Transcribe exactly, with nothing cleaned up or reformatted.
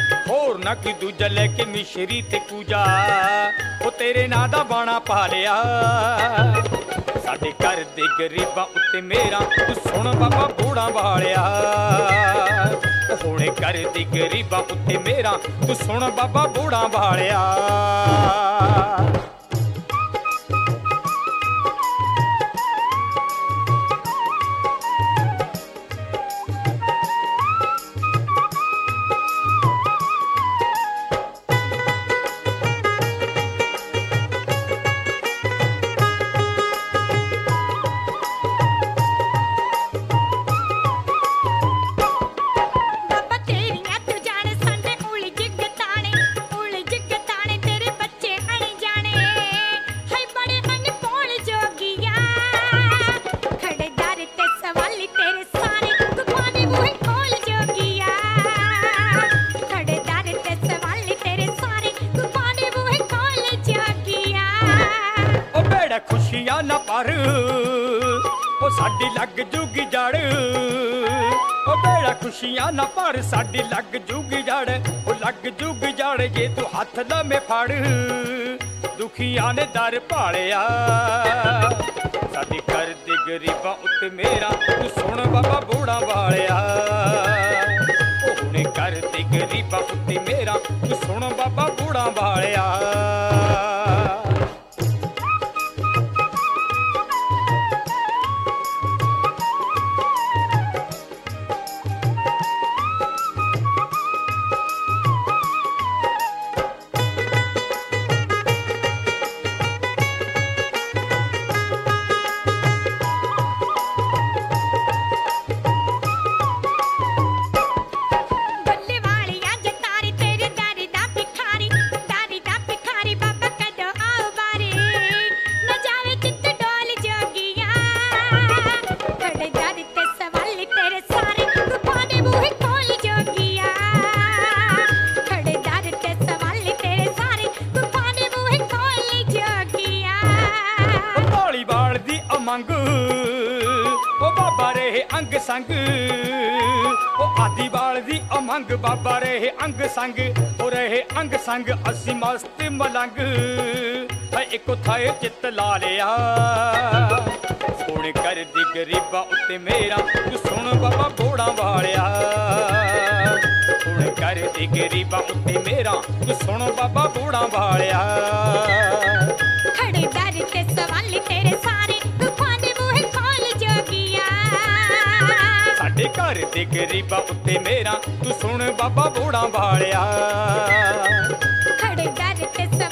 होर ना कि दूजा लेके मिश्री ते कूजा ओ तेरे नां दा बाणा पा लिया साडे घर दे गरीबां उत्ते मेरा तू सुन बाबा बूढ़ा वालिया हुणे घर दे गरीबां उत्ते मेरा तू सुन बाबा बूढ़ा वालिया खुशियां ना पर ओ साडी लग जूगी जड़ ओ बेड़ा खुशियां ना पर साडी लग जूगी जड़ ओ लग जूगी जड़ जे तू हथ लमे फड़ दुखियां ने दर भालिया साडी घर दे गरीबां उत्ते मेरा तू सुन बाबा बूढ़ा वालिया ओ हुणे घर दे गरीबां उत्ते मेरा तू सुन बाबा बूढ़ा वालिया मंग ओ बाबा रहे अंग संग ओ आदि बाल दी अमंग बाबा रहे अंग संग ओ रहे अंग संग असी मस्त मलंग इको थाए चित ला लिया सोने कर दी गरीबा उत्ते मेरा तू सुन बाबा बूढ़ा वालिया सोने कर दी गरीबा उत्ते मेरा तू सुन बाबा बूढ़ा वालिया खड़े दर ते सवाल तेरे सारे घर दे गरीबा उत्ते मेरा तू सुन बाबा बूढ़ा वालिया खड़े दर ते